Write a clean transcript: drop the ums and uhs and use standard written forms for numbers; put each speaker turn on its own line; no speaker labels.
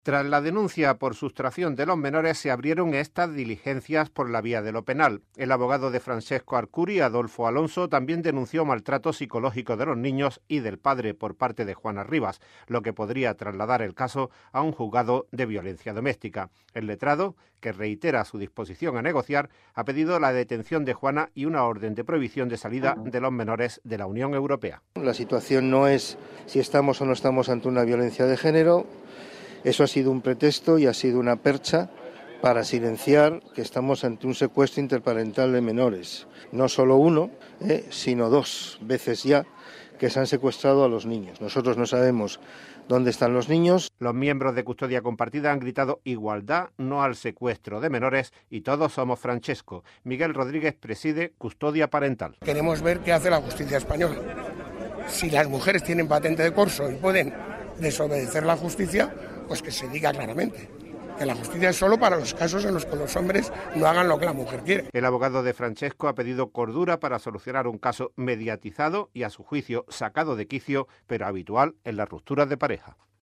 Tras la denuncia por sustracción de los menores, se abrieron estas diligencias por la vía de lo penal. El abogado de Francesco Arcuri, Adolfo Alonso, también denunció maltrato psicológico de los niños y del padre por parte de Juana Rivas, lo que podría trasladar el caso a un juzgado de violencia doméstica. El letrado, que reitera su disposición a negociar, ha pedido la detención de Juana y una orden de prohibición de salida de los menores de la Unión Europea.
La situación no es si estamos o no estamos ante una violencia de género. Eso ha sido un pretexto y ha sido una percha para silenciar que estamos ante un secuestro interparental de menores. No solo uno, sino 2 veces ya que se han secuestrado a los niños. Nosotros no sabemos dónde están los niños.
Los miembros de Custodia Compartida han gritado igualdad, no al secuestro de menores, y todos somos Francesco. Miguel Rodríguez preside Custodia Parental.
Queremos ver qué hace la justicia española. Si las mujeres tienen patente de corso y pueden desobedecer la justicia, pues que se diga claramente que la justicia es solo para los casos en los que los hombres no hagan lo que la mujer quiere.
El abogado de Francesco ha pedido cordura para solucionar un caso mediatizado y, a su juicio, sacado de quicio, pero habitual en las rupturas de pareja.